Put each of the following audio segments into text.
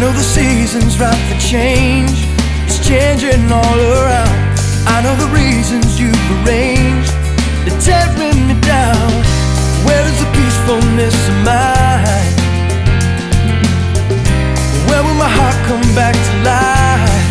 know the season's right for change. It's changing all around. I know the reasons you've arranged. They're tearing me down. Where is the peacefulness of mine? Where will my heart come back to life?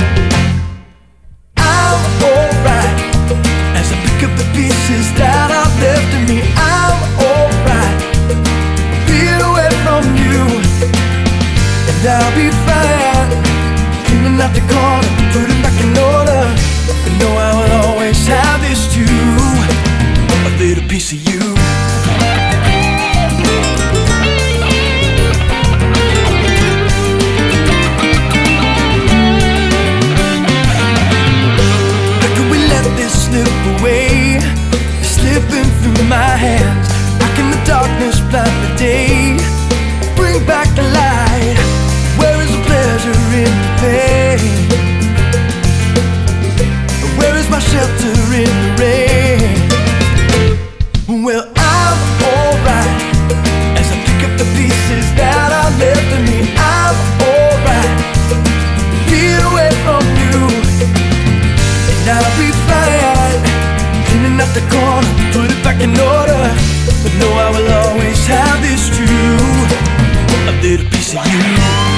I'm alright as I pick up the pieces that are left of me. I'm alright being away from you, and I'll be fine cleaning out the corner, putting back in order. But know I will always have this too, a little piece of you. Slip away, slipping through my hands. How can the darkness blind the day? Bring back the light. Where is the pleasure in the pain? Where is my shelter in the rain? Well, I'm alright as I pick up the pieces that are left of me. I'm alright being away from you, and I'll be fine cleaning up the corner, put it back in order. But know I will always have this too, a little piece of you.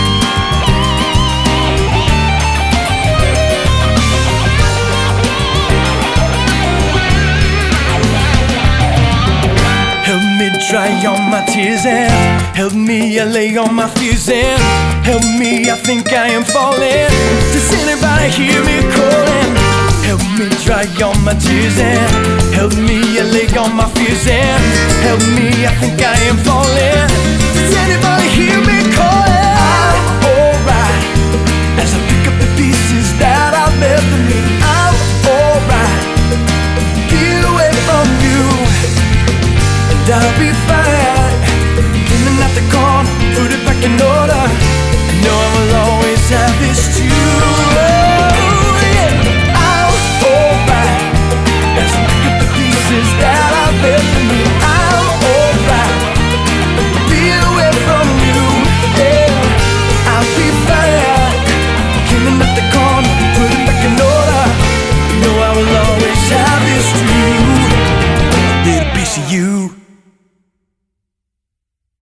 Help me dry all my tears and help me lay all my fears and help me, I think I am falling. Does anybody hear me calling? Help me dry all my tears and help me allay all my fears and help me, I think I am falling.